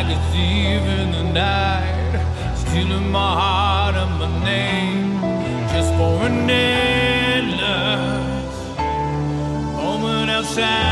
like a thief in the night, stealing my heart and my name, just for an endless moment outside.